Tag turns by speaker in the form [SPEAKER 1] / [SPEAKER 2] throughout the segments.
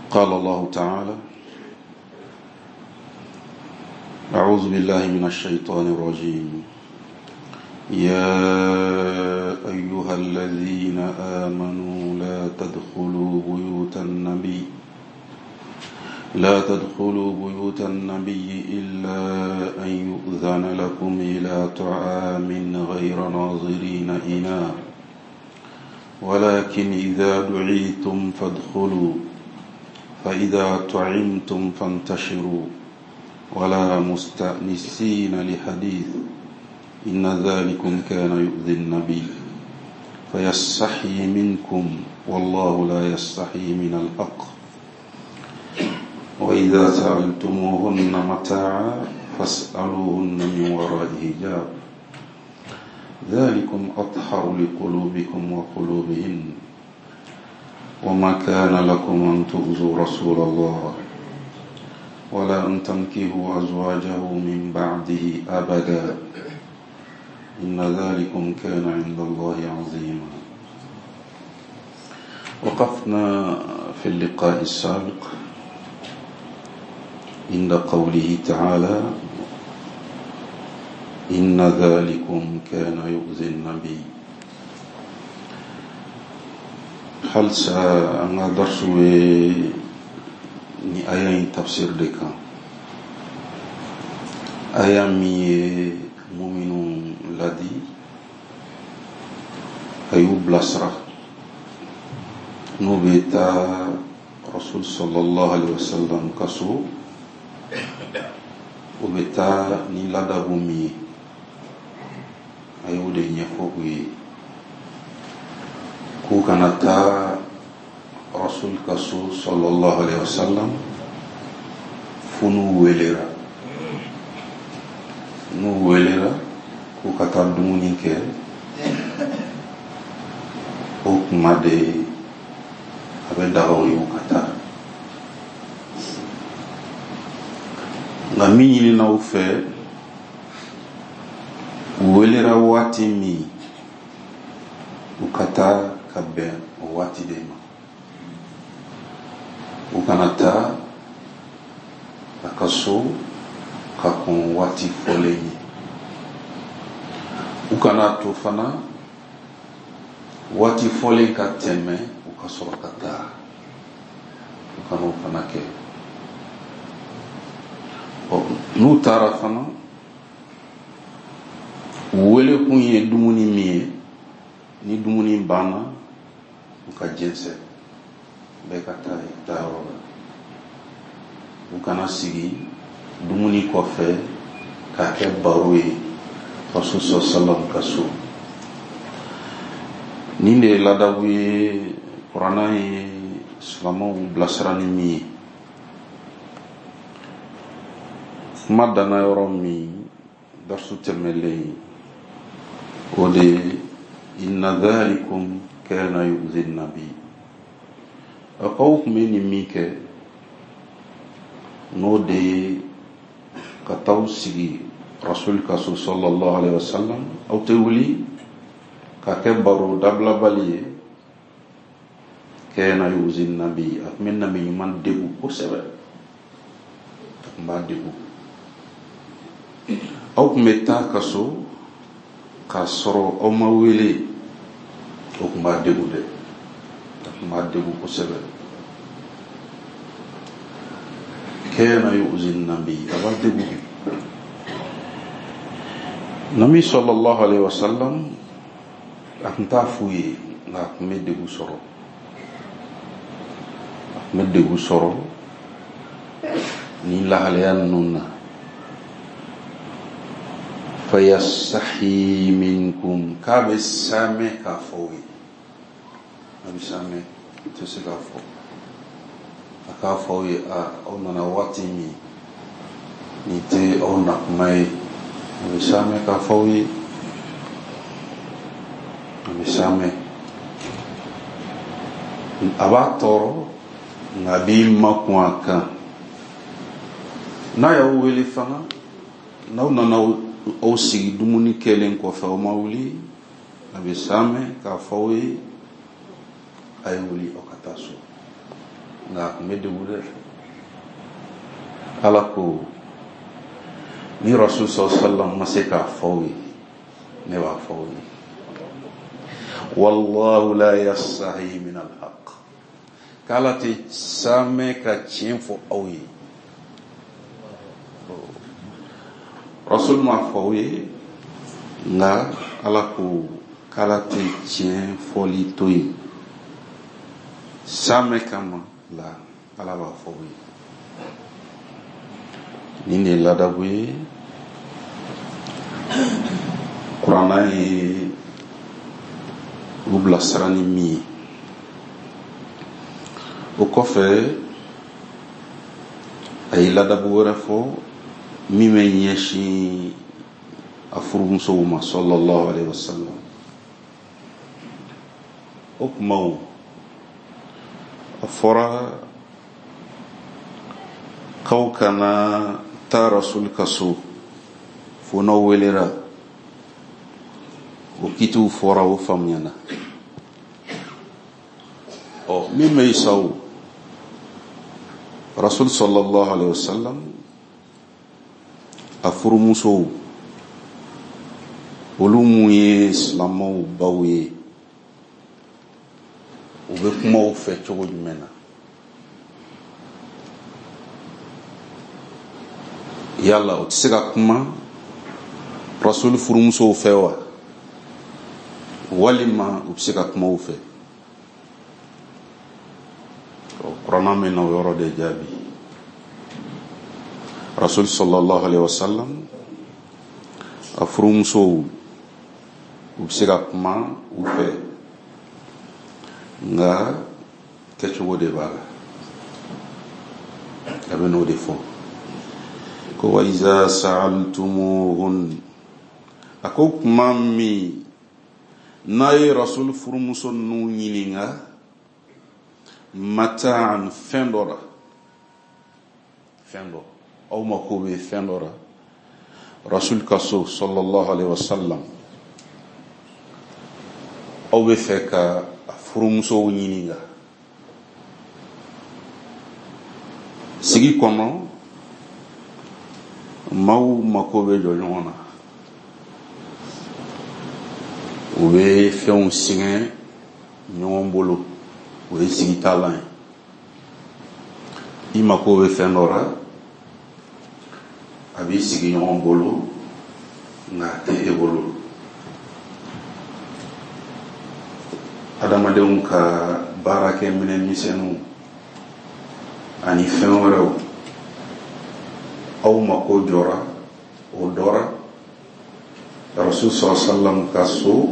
[SPEAKER 1] قال الله تعالى: أعوذ بالله من الشيطان الرجيم. يا أيها الذين آمنوا لا تدخلوا بيوت النبي إلا أن يؤذن لكم إلى طعام غير ناظرين إناه ولكن إذا دعيتم فادخلوا فإذا طعمتم فانتشروا ولا مستأنسين لحديث إن ذلكم كان يؤذي النبي فيستحيي منكم والله لا يستحيي من الحق وإذا سألتموهن متاعا فاسألوهن من وراء حجاب ذلكم أطهر لقلوبكم وقلوبهن وما كان لكم أن تؤذوا رسول الله ولا أن تنكحوا أزواجه من بعده أبدا إن ذلكم كان عند الله عظيما. وقفنا في اللقاء السابق عند قوله تعالى: إن ذلكم كان يؤذي النبي. هل سأنا درسوا ni aya in tafsir de kan aya mi mu'minun ladi ayu blasra no beta rasul sallallahu alaihi wasallam kaso o beta ni lada bumi ayu de nyefo wi ku kanata rasul kaso sallallahu alaihi wasallam funu welera ku kata dumuni ke o kuma de abe dawo yo kata na minyi na ufe welera wati mi ukata kabe wati de ma ukanata akaso kakon wati foleni ukanato fana wati folen kateme ukaso kata ukano fana ke nu tara fana wele kunye dumuni miye ni dumuni bana ukajense bekata dawo ukana sigi dumuni kofe ka ke baruye rasul sallallahu kaso ninde ladawi qur'ana islamu blasrani mi madana yoromi darsu temele ode inna dhalikum kana yu'zi an-nabi akaw meni mike no de kataw sigi rasul kaso sallallahu alaihi wasallam aw tewli ka kebaru dabla bali kana yuzin nabi akmen nabi man debu ko sebe ma debu aw meta kaso kasoro o mawele o ma debu de ma debu ko sebe kana yuzin nabi aba debu nabi sallallahu alaihi wasallam aknta fuye na medegu soro ni la halayan nunna fayasahi minkum kabisame kafowi abisame tsikafo akafowi ona watimi nite ona mai abisame kafowi abisame abatoro ngabi makwaka na ya wele fanga na o sigi dumuni kelen ko fa o mawli abisame kafowi ay wuli o kataso nga kun bɛ degun dɛ. Ala ko ni Rasul sallallahu ma se k'a fɔ aw ye ne b'a fɔ aw ye. Wallahu la yastahi min al-haq. K'Ala tɛ sàmɛ ka tiɲɛ fɔ aw ye. Rasul m'a fɔ aw ye nga Ala ko k'Ala tɛ tiɲɛ fɔli to yen. Sàmɛ kama la Ala b'a fɔ aw ye. Nin de ye ladabu ye. Kuranna ye u bilasira ni min ye. O kɔfɛ a ye ladabu wɛrɛ fɔ min bɛ ɲɛsin a furumusow ma sallallahu alaihi wasallam. O kumaw a fɔra k'aw kana taa Rasul ka so fo n'aw welera. O kitiw fɔra o faamuyana. Min bɛ isaw Rasul sallallahu alaihi wasallam a furumusow olu mun ye silamɛw baw ye u bɛ kuma u fɛ cogo jumɛn na. Yala o tɛ se ka kuma Rasul furumusow fɛ wa walima u bɛ se ka kuma u fɛ. Kuranna min na o yɔrɔ de jaabi. Rasul sallallahu alaihi wasallam a furumusow u bɛ se ka kuma u fɛ nga kɛcogo de b'a la. A bɛ n'o de fɔ ko wa iza sa'altumuhun. A ko kuma min n'a ye Rasul furumuso ninnu ɲininka mata'an fɛn dɔ la, fɛn dɔ aw mako bɛ fɛn dɔ la Rasul ka so sallallahu alaihi wasallam aw bɛ fɛ ka furumusow ɲininka sigi kɔnɔ maaw mako bɛ jɔ ɲɔgɔn na. U bɛ fɛnw sɛgɛn ɲɔgɔn bolo. O ye sigitalan ye. I mako bɛ fɛn dɔ la a b'i sigi ɲɔgɔn bolo nka a tɛ e bolo. Adamadenw ka baarakɛ minɛn misɛnninw ani fɛn wɛrɛw aw mako jɔra o dɔra Rasul sallallahu alaihi wasallam ka so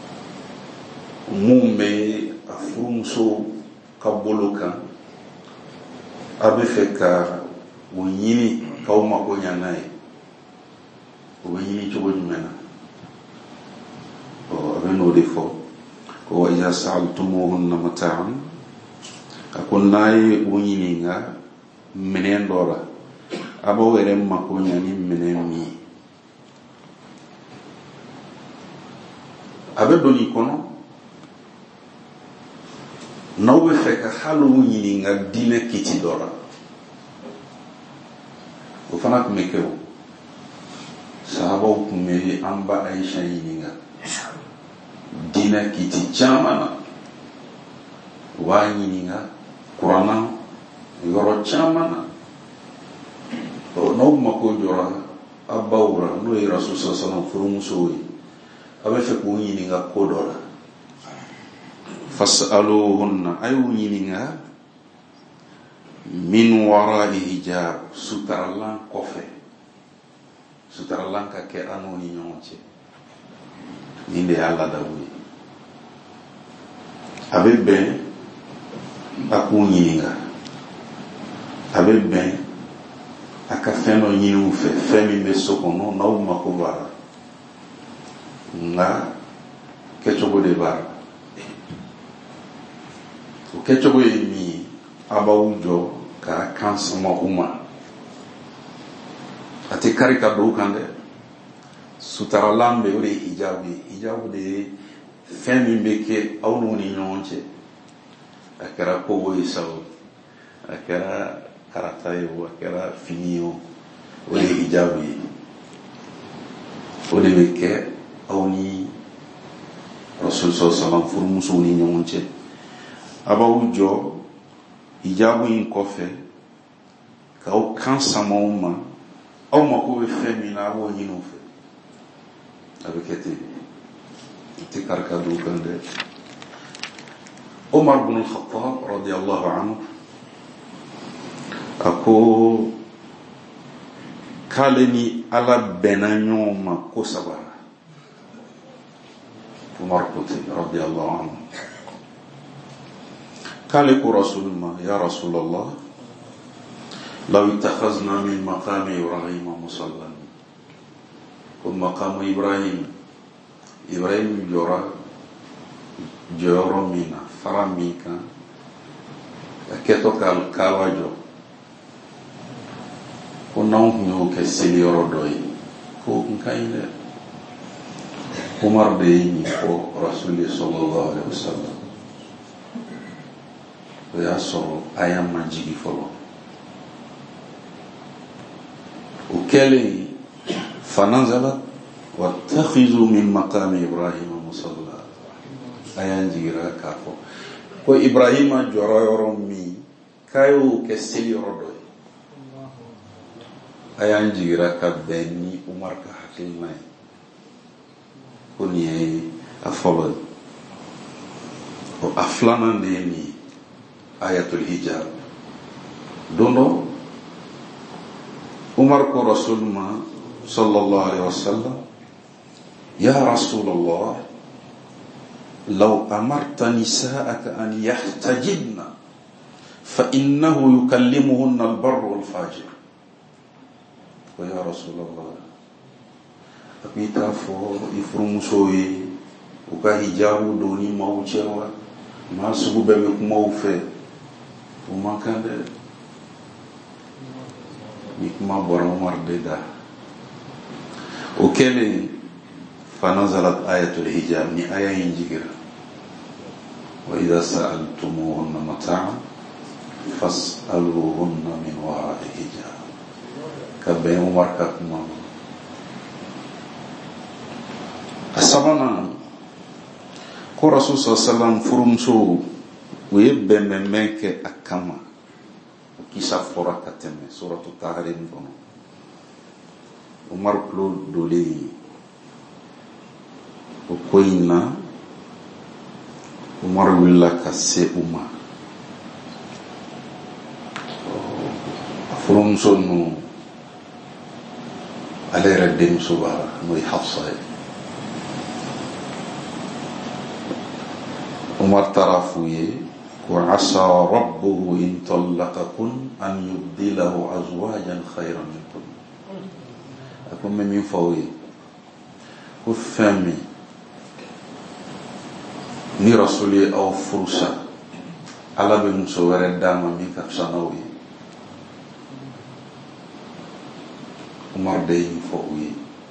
[SPEAKER 1] mun bɛ a furumuso ka bolo kan. A bɛ fɛ ka o ɲini k'aw mako ɲa n'a ye. O bɛ ɲini cogo jumɛn na? A bɛ n'o de fɔ ko wa iza sa'altumuhunna mata'an. A ko n'a ye o ɲininka minɛn dɔ la a b'aw yɛrɛ mako ɲa ni minɛn min ye. A bɛ don i kɔnɔ n'aw bɛ fɛ ka hali o ɲininka diinɛ kiti dɔ la. O fana tun bɛ kɛ o. Sahabaw tun bɛ an ba Aisha ɲininka diinɛ kiti caman na. U b'a ɲininka kuranna yɔrɔ caman na. N'aw mako jɔra a baw la n'o ye Rasul sallallahu alaihi wasallam furumusow ye a bɛ fɛ k'o ɲininka ko dɔ la. Fas'aluhunna ayu ɲininka min wara'i hijab sutaralan kɔfɛ. Sutaralan ka kɛ an n'u ni ɲɔgɔn cɛ. Nin de y'a ladabu ye. A bɛ bɛn a k'u ɲininka. A bɛ bɛn a ka fɛn dɔ ɲini u fɛ fɛn min bɛ so kɔnɔ n'aw mako b'a la nka kɛcogo de b'a la. O kɛcogo ye min ye a b'aw jɔ k'a kan sama u ma. A tɛ kari ka don u kan dɛ. Sutaralan bɛ o de ye hijabu ye. Hijabu de ye fɛn min bɛ kɛ aw n'u ni ɲɔgɔn cɛ. A kɛra kogo ye sa o a kɛra karata ye o, a kɛra fini ye o, o de ye hijabu ye. O de bɛ kɛ aw ni Rasul sallallahu furumusow ni ɲɔgɔn cɛ. A b'aw jɔ hijabu in kɔfɛ k'aw kan sama aw ma, aw mako bɛ fɛn min na a b'o ɲini u fɛ. A bɛ kɛ ten, o tɛ karika dɔw kan dɛ. Umar bin Khattab radiyallahu anhu a ko k'ale ni Ala bɛnna ɲɔgɔn ma ko saba. Umar ko ten radiyallahu anhu k'ale ko Rasul ma, ya Rasulallah, law ittakhazna min maqami Ibrahim musallan. Ko maqamu Ibrahim jɔyɔrɔ min na, fara min kan, a kɛtɔ ka Kaaba jɔ, ko n'anw tun y'o kɛ seliyɔrɔ dɔ ye, ko n ka ɲi dɛ. Umar de ye nin fɔ Rasuli sallallahu alaihi wasallam. O y'a sɔrɔ aya ma jigi fɔlɔ. O kɛlen fanazala wattakhizu min maqami Ibrahim musalla. Aya jigira k'a fɔ ko Ibrahima jɔra yɔrɔ min k'a y'o kɛ seliyɔrɔ dɔ ye. Aya jigira ka bɛn ni Umar ka hakilina ye. Ko nin ye a fɔlɔ ye. A filanan de ye nin ye, ayatul hijab. Don dɔ Umar ko Rasul ma sallallahu alaihi wasallam, ya Rasulallah, law amarta nisa'aka an yahtajibna fa innahu yukallimuhunna al-barr wal-fajir. Ko ya Rasulallah, a ko i t'a fɔ i furumusow ye u ka hijabu don ni maaw cɛ wa? Maa sugu bɛɛ bɛ kuma u fɛ. O man kan dɛ. Ni kuma bɔra Umar de da. O kɛlen fanazalat ayatul hijab, ni aya in jigira. Wa idha sa'altumuhunna mata'an fas'aluhunna min wara'i hijab. Ka bɛn Umar ka kuma. A sabanan ko Rasul sallallahu furumuso o ye bɛnbɛnbɛn kɛ a kama. O kisa fɔra ka tɛmɛ suratu Tahrim kɔnɔ. Umar kulo dolen o ko in na, Umar wulila ka se u ma. A furumuso ninnu ale yɛrɛ denmuso b'a la n'o ye Hafsa ye. Umar taara f'u ye ko asa rabbuhu in tallaqakun an yubdilahu azwajan khayran minkun. A ko n bɛ min fɔ aw ye ko fɛn min ni Rasul ye aw furusa, Ala bɛ muso wɛrɛ d'a ma min ka fisa n'aw ye. Umar de ye nin fɔ u ye.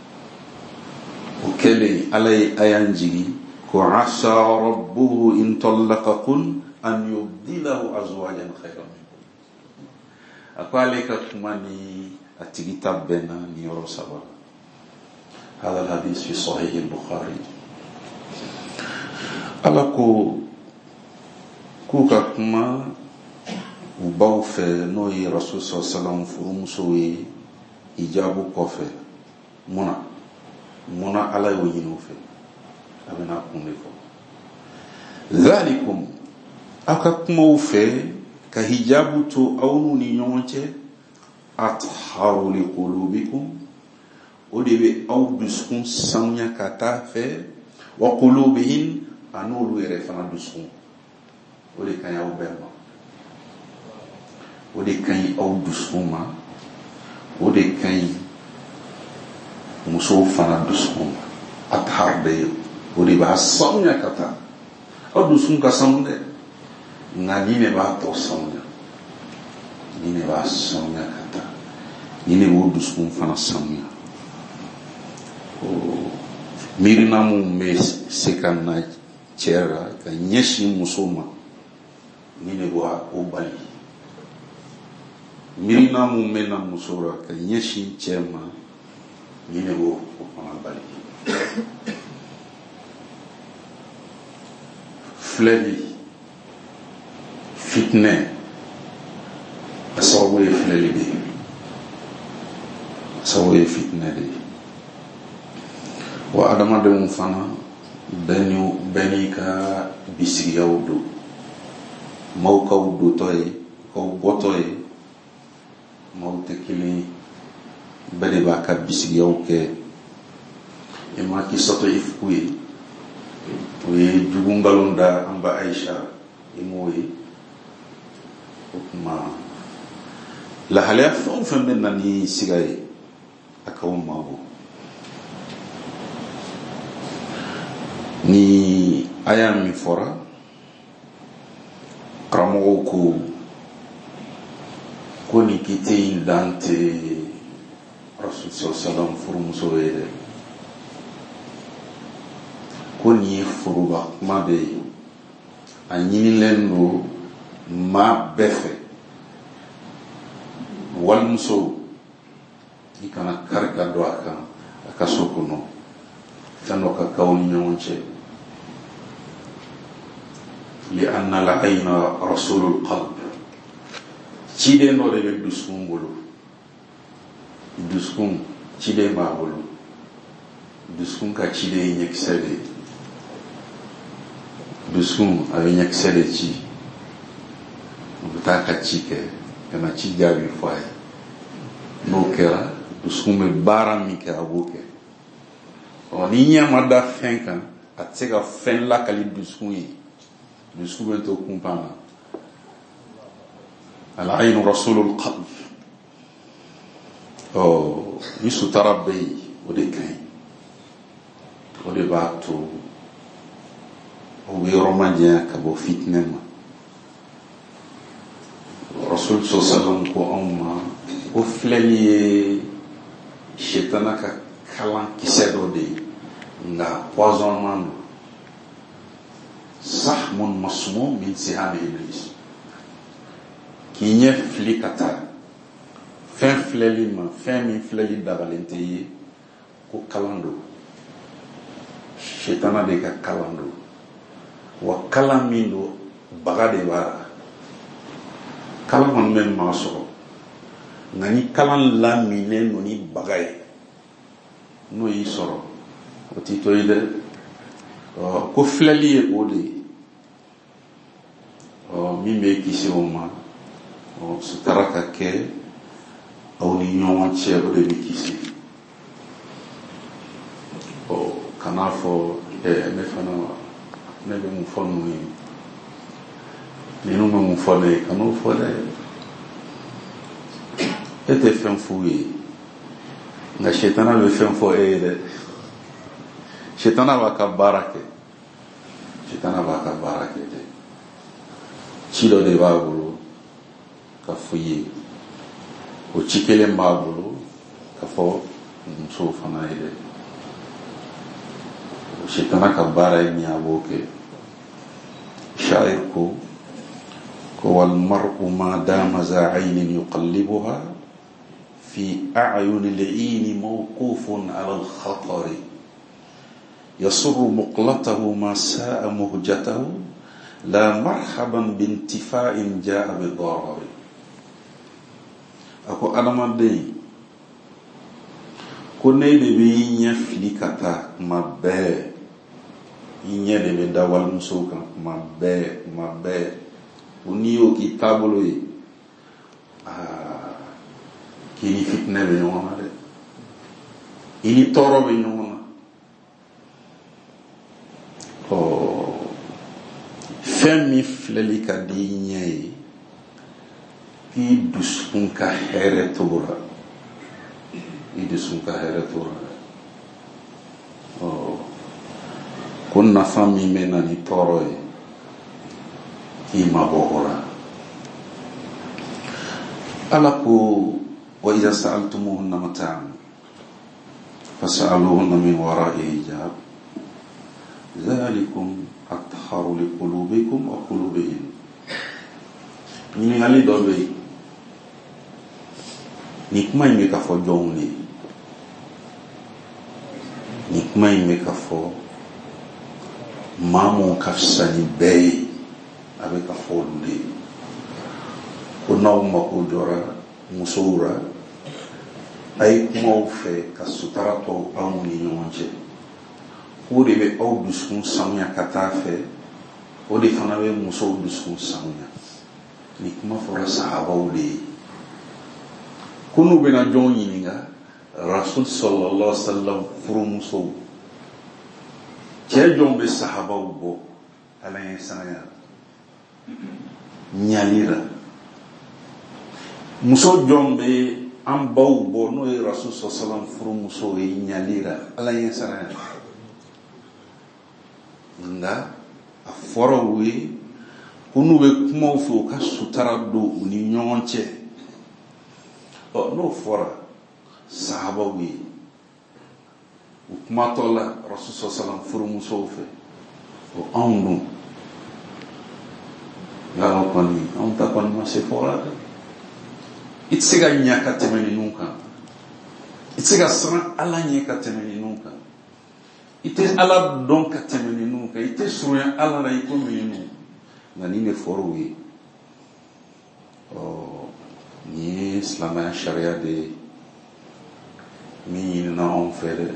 [SPEAKER 1] O kɛlen Ala ye aya jigi ko asa rabbuhu in tallaqakun an yubdilahu azwajan khayran minkun. A ko ale ka kuma ni a tigi ta bɛnna ni yɔrɔ saba. هذا الحديث في صحيح البخاري. Ala ko k'u ka kuma u baw fɛ n'o ye Rasul sallallahu alaihi wasallam furumusow ye hijabu kɔfɛ. Munna Ala y'o ɲini u fɛ? A bɛna kun de fɔ. Dhalikum, aw ka kumaw fɛ ka hijabu to aw n'u ni ɲɔgɔn cɛ, atharu li qulubikum, o de bɛ aw dusukun sanuya ka taa fɛ, wa qulubihim, a n'olu yɛrɛ fana dusukun. O de kaɲi aw bɛɛ ma. O de kaɲi aw dusukun ma. O de kaɲi musow fana dusukun ma. Athar de o de b'a sanuya ka taa. Aw dusukun ka sanu dɛ, nka ni ne b'a tɔ sanuya. Ni ne b'a sanuya ka taa. Ni ne b'o dusukun fana sanuya. Miirina mun bɛ se ka na cɛ la ka ɲɛsin muso ma, ni ne b'a o bali. mirina mu mena musora ka nyeshi chema nyine go ko bali fleli fitne asawe fleli de asawe fitne de wa adama de mu fana beni ka bisigi yawdu maw ka wudu toy ko gotoy maw te kili bade ba ka bisigi yawke e ma ki soto ifkuyi we jugungalunda amba Aisha imoyi ma la halaf on fembe nani sigay akawum mago ni ayam mi fora kramogo ko ni kite dante rasul sallallahu furumuso wede ko ni furuba mabe anyini lendo ma befe wal muso ikana karka do aka sokuno tano ka kawni nyonche li anna la ayna rasulul qalb cide no de duskun bolo duskun cide ma bolo duskun ka cide nyek sede duskun avec nyek sede ci butaka cike kana ci jabi fay no kera duskun me baram mi ka aboke oni nyama da fenkan atsega fen la kali duskun yi duskun to kumpana العين رسول القلب يسو تربي ودكاين ودباتو ويرمجا كبو فتنما رسول صلى الله عليه وسلم كو أمما وفلني شيطانك كلام كسيدو دي nga poison سحم مسموم من سهام إبليس kinye flikata fen fleli ma fen min fleli dabalente ye ko kalando shetana de ka kalando wa kalamindo bagade bara kalamon men maso ngani kalan la mine no ni bagaye no yi soro o titoide ko fleli e ode mi me kisi o ma sutaraka ke au ni nyoma chero de bikisi kanafo me fana ne be mu fonu ni no mu fone kanu fone ete fen fuyi nga shetana be fen fo de shetana wa ka barake de chilo de babulu ka fuyi o chikele mbabulu ka fo mso fana ide o shetana ka bara ni aboke shair ko wal mar'u ma dama za aynin yuqallibuha fi a'yun al-'ayn mawqufun 'ala al-khatar yasurru muqlatahu ma sa'a muhjatahu la marhaban bintifa'in ja'a bi darar ako adama de ko ne de bi nya flikata mabbe nya de be dawal musoka mabbe uniyo kitabolo yi kini fitne be nyoma de ini toro be nyoma femi flelika di nyai i duskun ka here tora kun nafa mi mena ni toro i mabora ala ko wa idha sa'altumuhunna mata'an fas'aluhunna min wara'i hijab dhalikum atharu liqulubikum wa qulubihim ni ngali dobe ni kuma in bɛ ka fɔ jɔnw de ye, ni kuma in bɛ ka fɔ maa mun ka fisa ni bɛɛ ye, a bɛ ka fɔ olu de ye. Ko n'aw mako jɔra musow la, a ye kumaw fɛ ka sutara tɔ aw ni ɲɔgɔn cɛ. O de bɛ aw dusukun sanuya ka taa fɛ, o de fana bɛ musow dusukun sanuya. Ni kuma fɔra sahabaw de ye. Ko n'u bɛna jɔn ɲininka Rasul sallallahu alaihi wasallam furumusow, cɛ jɔn bɛ sahabaw bɔ Ala ye sanaya ɲali la, muso jɔn bɛ an baw bɔ n'o ye Rasul sallallahu alaihi wasallam furumusow ye ɲali la Ala ye sanaya. Nga a fɔra u ye ko n'u bɛ kumaw fɛ u ka sutara don u ni ɲɔgɔn cɛ. N'o fɔra sahabaw ye, u kumatɔ la Rasul sallallahu alaihi wasallam furumusow fɛ, o anw dun yala kɔni anw ta kɔni ma se fɔra dɛ. I tɛ se ka ɲɛ ka tɛmɛ ninnu kan, i tɛ se ka siran Ala ɲɛ ka tɛmɛ ninnu kan, i tɛ Ala dɔn ka tɛmɛ ninnu kan, i tɛ surunya Ala la i komi ninnu. Nka nin de fɔra u ye. Ni ye silamɛya sariya de ye min ɲinina anw fɛ dɛ.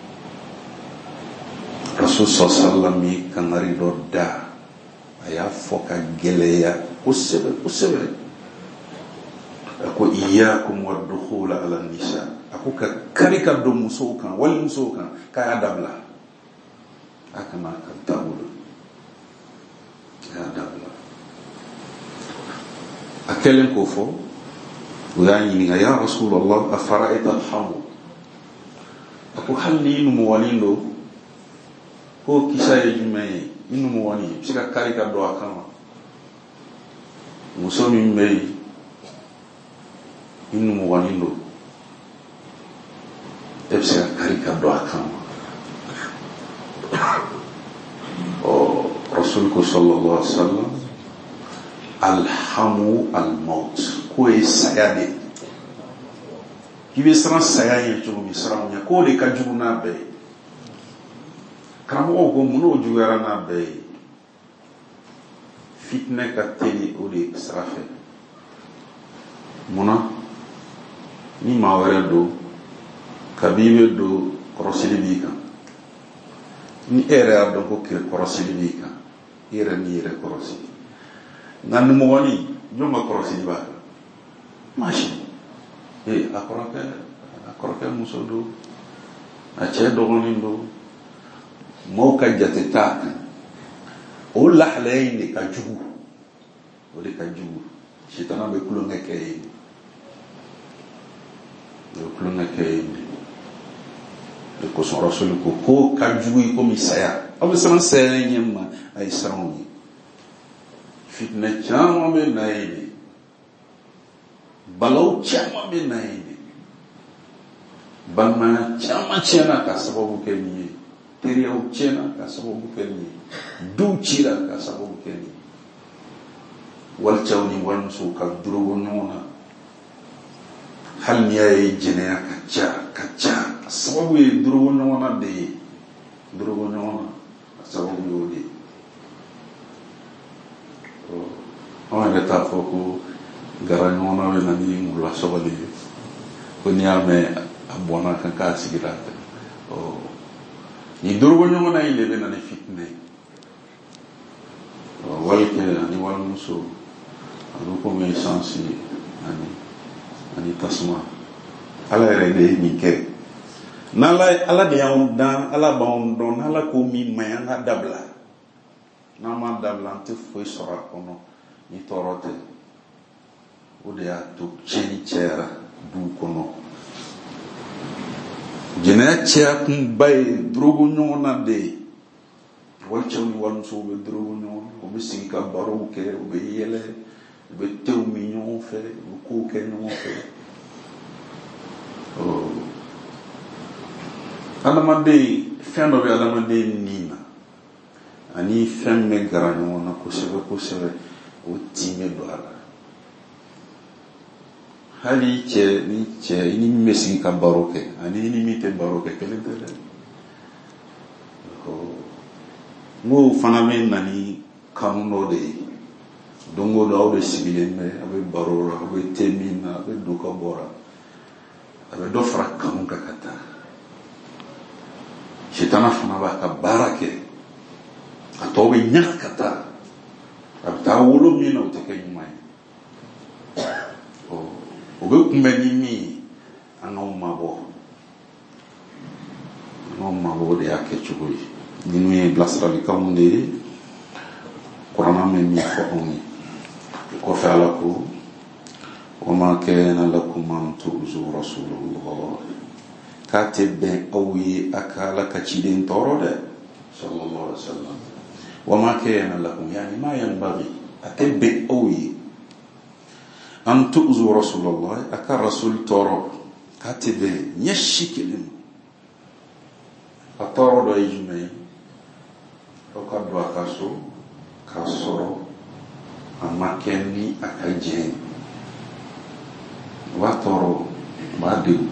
[SPEAKER 1] Rasul sallallahu alaihi wasallam ye kangari dɔ da, a y'a fɔ ka gɛlɛya kosɛbɛ kosɛbɛ. A ko iyyakum wad-dukhul ala nisa, a ko ka kari ka don musow kan, wali musow kan, k'a y'a dabila. A kana ka dabila, a y'a dabila. A kɛlen k'o fɔ, u y'a ɲininka ya Rasulallah afara'ayta al-hamu, a ko hali ni numugɔnin don, ko kisa ye jumɛn ye? I numugɔnin i bɛ se ka kari ka don a kan wa? Muso min bɛ yen, i numugɔnin don, e bɛ se ka kari ka don a kan wa? Rasul ko sallallahu alaihi wasallam, alhamu al-maut, ko ye saya de. K'i bɛ siran saya ɲɛ cogo min siran ɲɛ, k'o de ka jugu n'a bɛɛ ye. Karamɔgɔw ko mun n'o juguyara n'a bɛɛ ye? Fitinɛ ka teli o de sira fɛ. Munna? Ni maa wɛrɛ don, kabi i bɛ don kɔrɔsili b'i kan. Ni e yɛrɛ y'a dɔn ko kɔrɔsili b'i kan, i yɛrɛ n'i yɛrɛ kɔrɔsili. Nka numugɔnin jɔn ka kɔrɔsili b'a kan? Maa si. A kɔrɔkɛ muso don, a cɛ dɔgɔnin don, maaw ka jate t'a kan. O lahalaya in de ka jugu, o de ka jugu. Sitana bɛ kulonkɛ kɛ yen, o bɛ kulonkɛ kɛ yen. O kosɔn Rasul ko ko ka jugu i komi saya. Aw bɛ siran saya ɲɛ ma, a ye siran o ye. Fitinɛ caman bɛ na yen de, balaw caman bɛ na yen de, balimaya caman tiɲɛna ka sababu kɛ nin ye, teriyaw tiɲɛna ka sababu kɛ nin ye, duw cira ka sababu kɛ nin ye, walicɛw ni walimusow ka dorogo ɲɔgɔn na. Hali n'i y'a ye jɛnɛya ka ca, a sababu ye dorogo ɲɔgɔn na de ye, dorogo ɲɔgɔn na, a sababu ye o de ye. Anw yɛrɛ t'a fɔ ko gara ɲɔgɔn na bɛ na ni wula sɔgɔli ye, ko n'i y'a mɛn a bɔnna kan k'a sigira a tɛ. Ni dorogo ɲɔgɔn na in de bɛ na ni fitinɛ ye. Walikɛ ani walimuso, a bɛ komi essence ani tasuma. Ala yɛrɛ de ye nin kɛ. Ala de y'anw dan, Ala b'anw dɔn, n'Ala ko min man ɲi an ka dabila. N'an m'a dabila an tɛ foyi sɔrɔ a kɔnɔ ni tɔɔrɔ tɛ. O de y'a to tiɲɛni cɛyara duw kɔnɔ. Jɛnɛya cɛya kunba ye dorogo ɲɔgɔn na de ye. Walicɛw ni walimusow bɛ dorogo ɲɔgɔn na, u bɛ sigi ka barow kɛ, u bɛ yɛlɛ, u bɛ tew min ɲɔgɔn fɛ, u bɛ kow kɛ ɲɔgɔn fɛ. Adamaden, fɛn dɔ bɛ adamaden nin na, ani fɛn bɛ gara ɲɔgɔn na kosɛbɛ kosɛbɛ, o tin bɛ don a la. hali cɛ i ni min bɛ sigi ka baro kɛ ani ni min tɛ baro kɛ kelen tɛ dɛ. N ko fana bɛ na ni kanu dɔ de ye don o don aw de sigilen bɛ a bɛ baro la a bɛ te min na a bɛ don ka bɔra a bɛ dɔ fara kanu kan ka taa sitana fana b'a ka baara kɛ a tɔw bɛ ɲaga ka taa a bɛ taa wolo min na o tɛ kɛ ɲuman ye o bɛ kunbɛn ni min ye an k'aw mabɔ de y'a kɛ cogo ye ninnu ye bilasiralikanw de ye kuranna bɛ min fɔ anw ye kɔfɛ ala ko wama kana lakum an tu'zu rasulullah k'a tɛ bɛn aw ye a ka ala ka ciden tɔɔrɔ dɛ sallallahu alaihi wasallam wama kana lakum yani ma yanbaghi a tɛ bɛn aw ye an tu'zu rasulullah a ka rasul tɔɔrɔ k'a tɛ bɛn ɲɛsi kelen a tɔɔrɔ dɔ ye jumɛn ye aw ka don a ka so k'a sɔrɔ a ma kɛ ni a ka jɛn o b'a tɔɔrɔ o b'a degun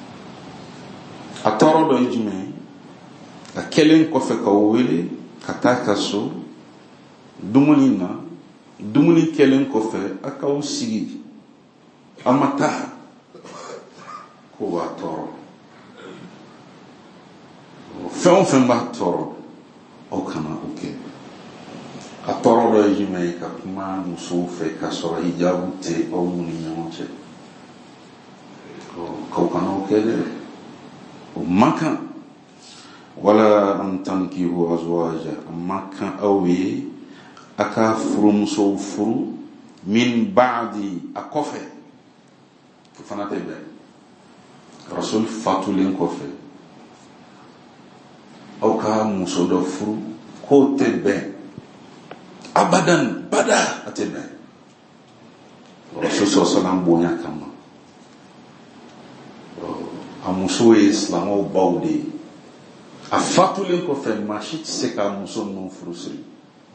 [SPEAKER 1] a tɔɔrɔ dɔ ye jumɛn ye a kɛlen kɔfɛ k'aw wele ka taa ka so dumuni na dumuni kɛlen kɔfɛ a k'aw sigi a ma taa ko b'a tɔɔrɔ fɛn o fɛn b'a tɔɔrɔ aw kana o kɛ a tɔɔrɔ dɔ ye jumɛn ye ka kuma musow fɛ k'a sɔrɔ hijabu tɛ aw ni ɲɔgɔn cɛ k'aw kana o kɛ dɛ o man kan wala an tankihu azwaja a man kan aw ye a ka furumusow furu min ba'di a kɔfɛ o fana tɛ bɛn rasul fatulen kɔfɛ aw ka muso dɔ furu k'o tɛ bɛn abadan bada a tɛ bɛn rasul sallallahu bonya kama a muso ye silamɛw baw de ye a fatulen kɔfɛ maa si tɛ se k'a muso ninnu furu siri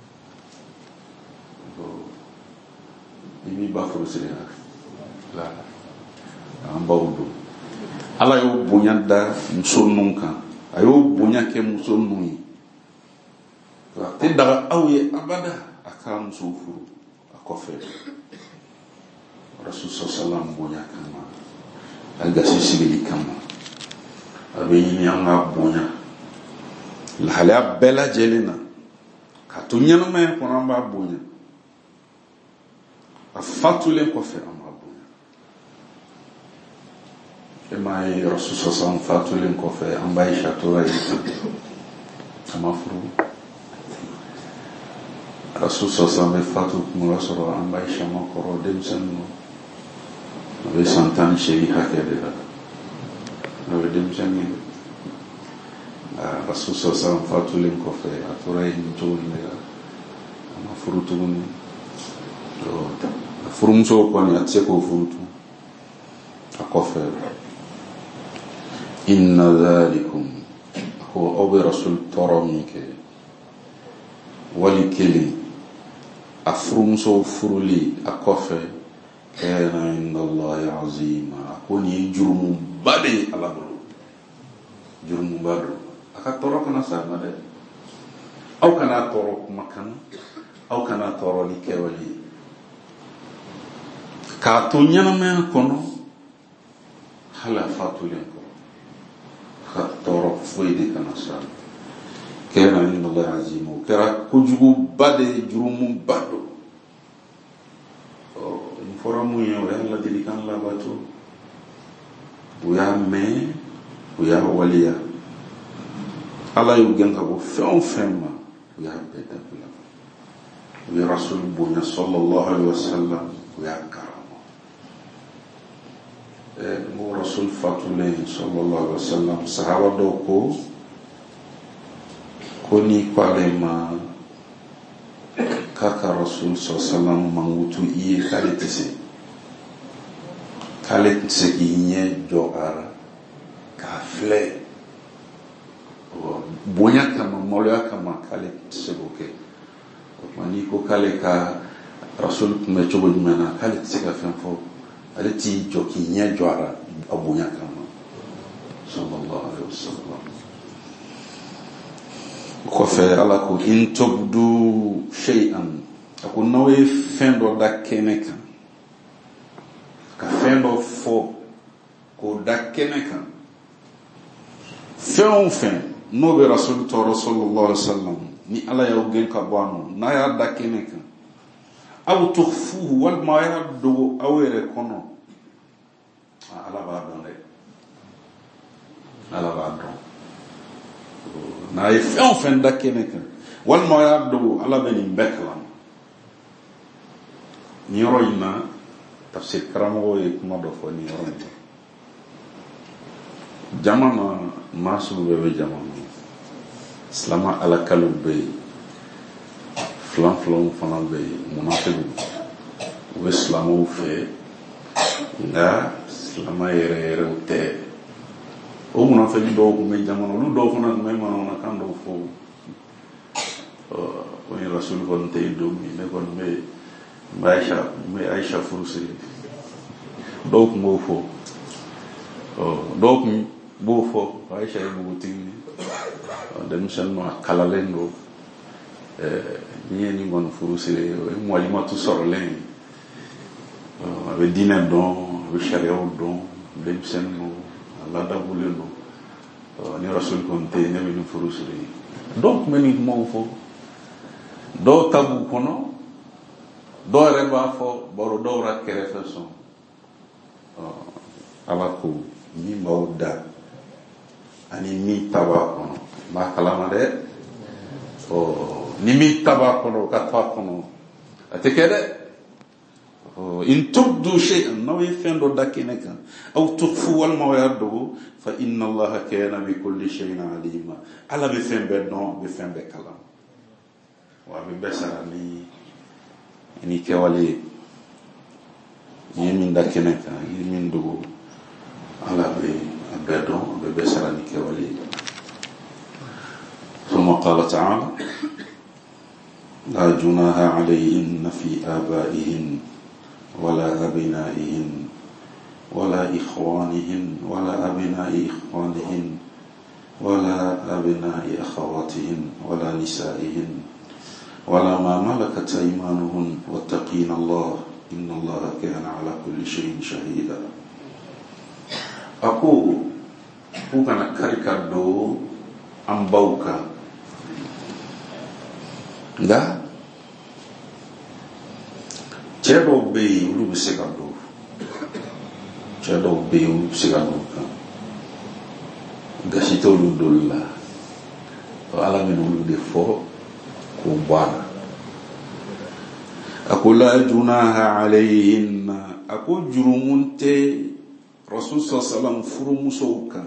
[SPEAKER 1] i b'i ba furu siri la an baw don ala y'o bonya da muso ninnu kan a y'o bonya kɛ muso ninnu ye a tɛ daga aw ye abada a k'a muso furu a kɔfɛ rasul sallallahu bonya kama a gasi sigili kama a bɛ ɲini an ka bonya lahalaya bɛɛ lajɛlen na ka to ɲɛnamaya kɔnɔ an b'a bonya a fatulen kɔfɛ an b'a bonya e m'a ye rasul sallallahu fatulen kɔfɛ an b'a ye tora ye a ma furu rasul sallallahu bɛ fatu kuma b'a sɔrɔ an b'a ye ma kɔrɔ denmisɛnnin a bɛ san 18 hakɛ de la a bɛ denmisɛnnin rasul sallallahu fatulen kɔfɛ a tora ye nin cogo de la a ma furu tuguni furumuso kɔni a tɛ se k'o furu tun a kɔfɛ inna dhalikum ko aw bɛ rasul tɔɔrɔ min kɛ wali kelen a furumuso furuli a kɔfɛ kana inda Allahi azima ko nin ye jurumuba de ye ala bolo jurumuba don a ka tɔɔrɔ kana s'a ma dɛ aw kana tɔɔrɔ kumakan aw kana tɔɔrɔ ni kɛwale ye k'a to ɲɛnamaya kɔnɔ hali a fatulen kɔrɔ ka tɔɔrɔ foyi de kana s'a ma kana inda Allahi azima o kɛra kojuguba de ye jurumuba don fɔra mun ye o y'a ladilikan labato u y'a mɛn u y'a waleya ala y'u gɛn ka bɔ fɛn o fɛn ma u y'a bɛɛ dabila u ye rasul bonya sallallahu alaihi wasallam u y'a karama n ko rasul fatulen sallallahu alaihi wasallam sahaba dɔw ko ni ko ale ma k'a ka rasul sallallahu mangutu i ye k'ale tɛ se k'i ɲɛ jɔ a la k'a filɛ bonya kama maloya kama k'ale tɛ se k'o kɛ o tuma n'i ko k'ale ka rasul tun bɛ cogo jumɛn na k'ale tɛ se ka fɛn fɔ alati joki nya jwara abunya kama sallallahu alaihi wasallam ko fe ala ko in tubdu shay'an ko nawe fendo da keneka ka fendo fo ko da keneka fen no be rasul to sallallahu alaihi wasallam ni ala ya ugen ka bwanu na ya da keneka aw tukhfuhu wal ma yaddu awere kono ala ba don le ala ba don na fen da keneka wal ma yaddu ala beni beklam ni roina tafsir karamo e kuma do fo ni roina jamana masu bebe jamana islama ala kalu be flan fana be munafiqu o islamu fe nga islama yere te o munafiqu do ko me jamana lu do fana me manona kan do fo o ni rasul kon te do mi ne kon me Aisha furusi do ko mo fo do ko bo fo Aisha e mo tinni dem sanno kalalendo ni ngon furusire mo alimatu sorlen be dina don be sharia don dem sanno Allah da bulelo ni rasul konte ne be furusire donc meni mo fo do tabu kono do reba fo boro do rakere façon alako ni mawda ani mi tabakono ma kalama de ni mi tabakono katfakono atekede in tubdu shay'an naw yafendo dakinaka aw tukhfu wal mawadu fa inna allaha kana bi kulli shay'in alima ala bi fembe don bi fembe kalam wa bi besara ni kewali min dakinaka min do ala bi abedon bi besara ni kewali ثم قال تعالى لا جناح عليهن في آبائهن ولا أبنائهن ولا إخوانهن ولا أبناء إخوانهن ولا أبناء أخواتهن ولا نسائهن ولا ما ملكت أيمانهن واتقين الله إن الله كان على كل شيء شهيدا أقول أنا كاريكادو أمبوكا nga chedo be ulu bisigado kan gashito ulu dolla to ala men ulu de fo ko bana akula junaha alayhin aku jurumunte rasul sallallahu furumusoka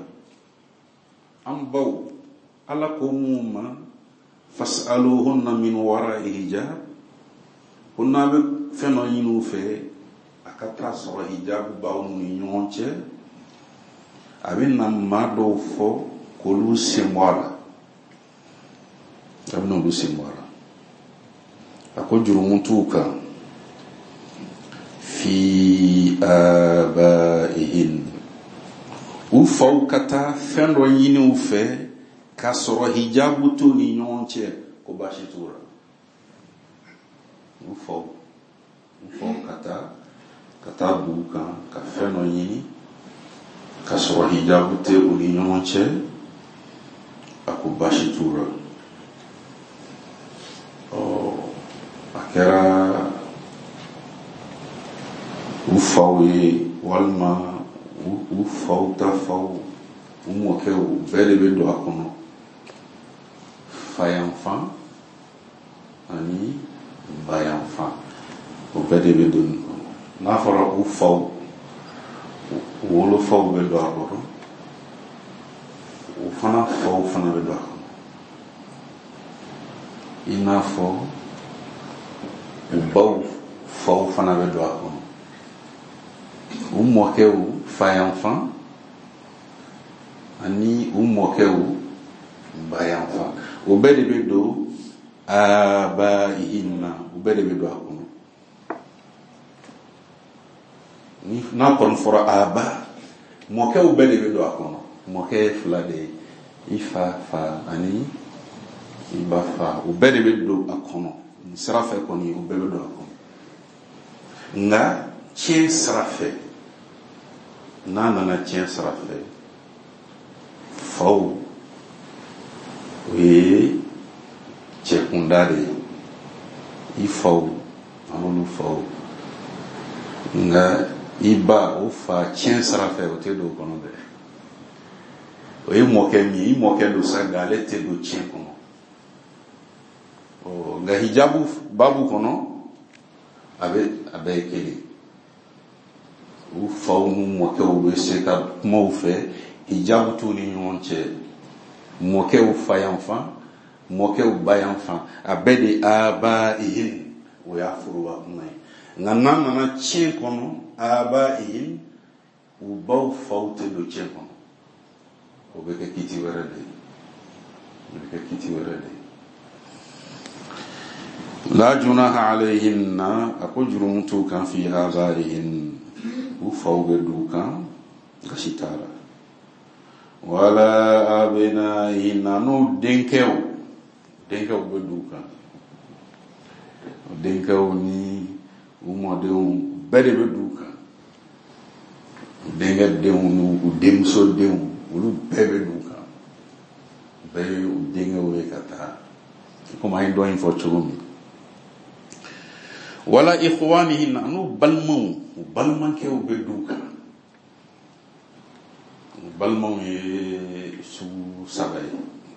[SPEAKER 1] ambaw ala ko muma fas'aluhunna min wara'i hijab kunna be feno yinu fe akata so hijab bawo ni nyonche abinna mado fo kolu simwara abinna lu simwara akojuru mutuka fi abaihin ufaukata fendo yinu fe kasoro hijabu tu ni nyonche ko bashitura ufo kata buka ka feno yini kasoro hijabu te uni nyonche akubashitura akera ufawe walma ufauta fau umoke ubele bendo akono enfant ani bay enfant o bede be dun na fara u faw wolo faw be do akoro o fana be do akoro ina faw o baw faw fana be do akoro o moke o fay enfant ani o moke o bay enfant o bede be do abaihinna o bede be do akono n'a kɔni fɔra aba mɔkɛw bɛɛ de bɛ don a kɔnɔ mɔkɛ fila de i fa ani i ba fa o bɛɛ de bɛ don a kɔnɔ nin sira fɛ kɔni o bɛɛ bɛ don a kɔnɔ nka tiɲɛ sira fɛ n'a nana tiɲɛ sira fɛ faw o ye cɛkunda de ye i faw an'olu faw nka i ba o fa tiɲɛ sira fɛ o tɛ don o kɔnɔ dɛ o ye mɔkɛ min ye i mɔkɛ don sa nka ale tɛ don tiɲɛ kɔnɔ nka hijabu babu kɔnɔ a bɛɛ ye kelen u faw n'u mɔkɛw bɛ se ka kumaw fɛ hijabu t'u ni ɲɔgɔn cɛ mɔkɛw fa yan fan mɔkɛw ba yan fan a bɛɛ de aba ihin o y'a foroba kuma ye nka n'a nana tiɲɛ kɔnɔ aba ihin u baw faw tɛ don tiɲɛ kɔnɔ o bɛ kɛ kiti wɛrɛ de la junaha alayhinna a ko jurumu t'u kan fi abaihin u faw bɛ d'u kan gasi t'a la wala abnaihinna n'u denkɛw bɛ d'u kan denkɛw ni u mɔdenw bɛɛ de bɛ d'u kan denkɛ denw ni u denmuso denw olu bɛɛ bɛ d'u kan bɛɛ ye u denkɛw ye ka taa komi an ye dɔ in fɔ cogo min wala ikhwanihinna n'u balimakɛw bɛ d'u kan balimaw ye sugu saba ye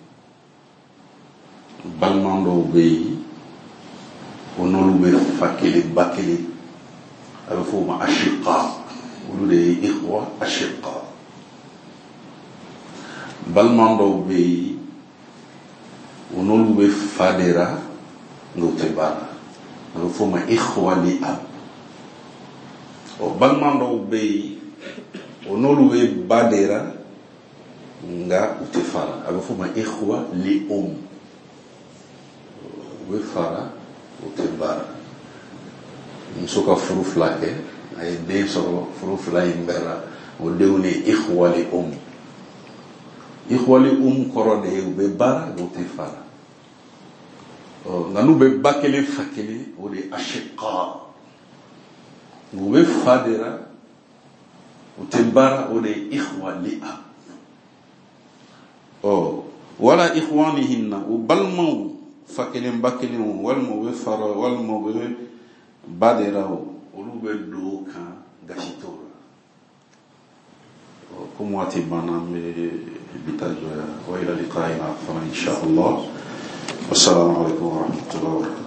[SPEAKER 1] balima dɔw bɛ yen o n'olu bɛ fa kelen ba kelen a bɛ fɔ o ma ashiqa olu de ye ikhwa ashiqa balima dɔw bɛ yen o n'olu bɛ fa de ra nka o tɛ ba la a bɛ fɔ o ma ikhwa li ab balima dɔw bɛ yen o n'olu bɛ ba de ra nka u tɛ fa la a bɛ fɔ o ma ikhwa li u bɛ fara o tɛ baara muso ka furu fila kɛ a ye den sɔrɔ furu fila in bɛɛ la o denw ni ikhwali kɔrɔ de ye u bɛ baara o tɛ fara nka n'u bɛ ba kelen fa kelen o de ye ashiqa u bɛ fa de la u tɛ baara o de ye ikhwali wala ikhwanihinna o balimaw fa kelen ba kelen walima u bɛ fara walima u bɛ ba de la olu bɛ don kan gasi t'o la komi waati banna an bɛ bi ta jɔya wa ila liqa'ina fana insha Allah wassalamu alaikum wa rahmatullahi wa barakatuh